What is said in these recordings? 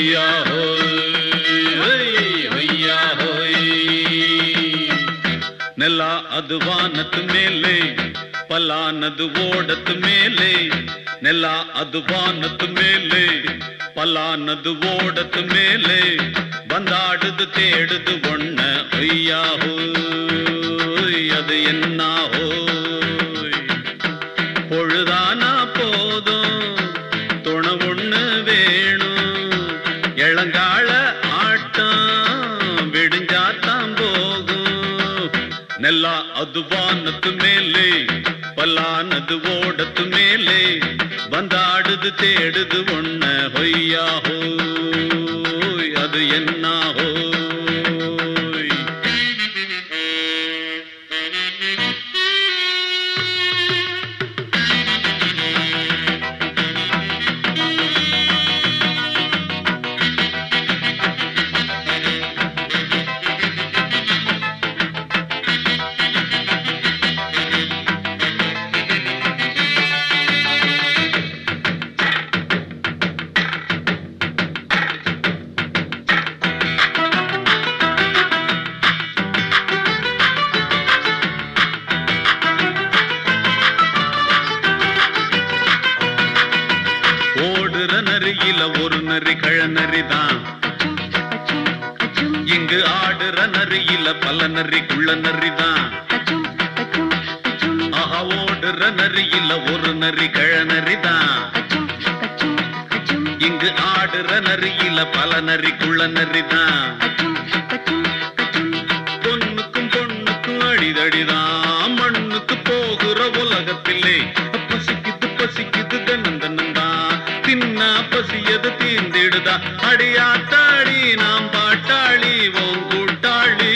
ಹೊಯ್ಯ ಹೊಯ್ಯ ಹೊಯ್ ನೆಲ ಅದು ವಾನದ ಮೇಲೆ ಪಲಾನದು ಓಡದ ಮೇಲೆ ನೆಲ ಅದು ವಾನದ ಮೇಲೆ ಪಲಾನದು ಓಡದ ಮೇಲೆ ಬಂದಾಡುದು தேடுது ஒண்ண ಹೊಯ್ಯ அது என்ன ஹோய் பொழுதானா போதும் துணை ஒண்ணு வேணும் இளங்கால ஆட்டம் விடிஞ்சாத்தான் போகும் நெல்ல அது வானத்து மேலே பலானது ஓடத்து மேலே வந்தாடுது தேடுது ஒண்ண ಹೊಯ್ಯ அது என்ன ஹோய் நரியில ஒரு நரி கழநரிதான் இங்கு ஆடுற நரியில பல நரி குள்ள நரிதான் ஆஹா ஓடுற நரியில ஒரு நரி கழநரிதான் இங்கு ஆடுற நரியில பல நரி குள்ள நரிதான் பொண்ணுக்கும் பொண்ணுக்கும் அடிதடிதான் மண்ணுக்கு போகிற உலகத்திலே பசிக்குது பசிக்குது தன்னந்தன்னந்தான் தின்னா பசியது தீர்ந்திடுதா அடியாத்தாடி நாம் பாட்டாளி ஓங்கூட்டாளி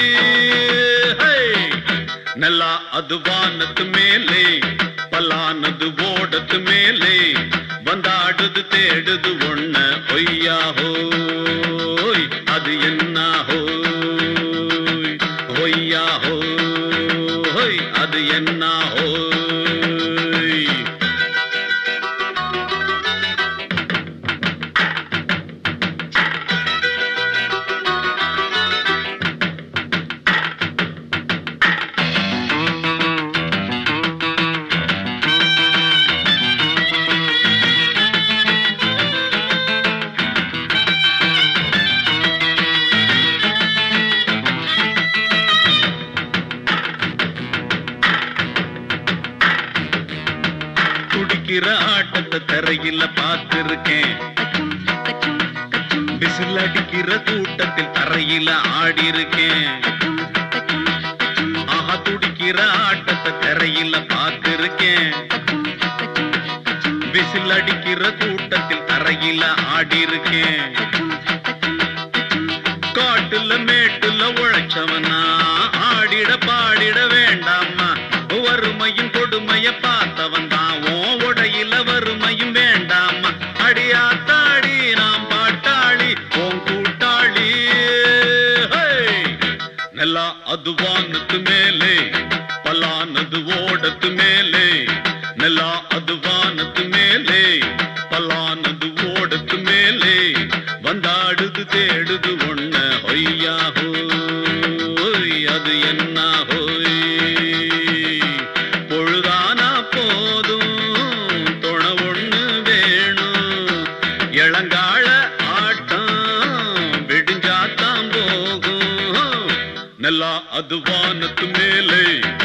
நல்லா அது வானத்து மேலே பலானது ஓடத்து மேலே வந்தாடுது தேடுது ஒண்ண ಹೊಯ್ಯ ஹோய் அது என்ன ஹோய் ಹೊಯ್ಯ ஹோய் அது என்ன ஹோய் ஆட்டத்தை தரையில பார்த்திருக்கேன் விசில் அடிக்கிற கூட்டத்தில் தரையில ஆடி இருக்கேன் ஆஹா துடிக்கிற ஆட்டத்தை தரையில பார்த்திருக்கேன் விசில் அடிக்கிற கூட்டத்தில் தரையில ஆடி இருக்கேன் காட்டுல மேட்டுல உழைச்சவனா ஆடிட பாடிட வேண்டாமா வறுமையும் கொடுமைய பார்த்தவன் தான் உடையில வறுமையும் வேண்டாமா அடியாத்தாடி நாம் பாட்டாளி ஓம் கூட்டாளி நல்லா அது வானத்து மேலே பலானது ஓடத்து மேலே நல்லா அது வானத்து மேலே பலானது ஓடத்து மேலே வந்தாடுது தேடுது ஒண்ண ಹೊಯ್ಯ அது என்ன ஹோய் பொழுதானா போதும் துணை ஒண்ணு வேணும் இளங்கால ஆட்டம் விடிஞ்சாத்தான் போகும் நல்லா அது வானத்து மேலே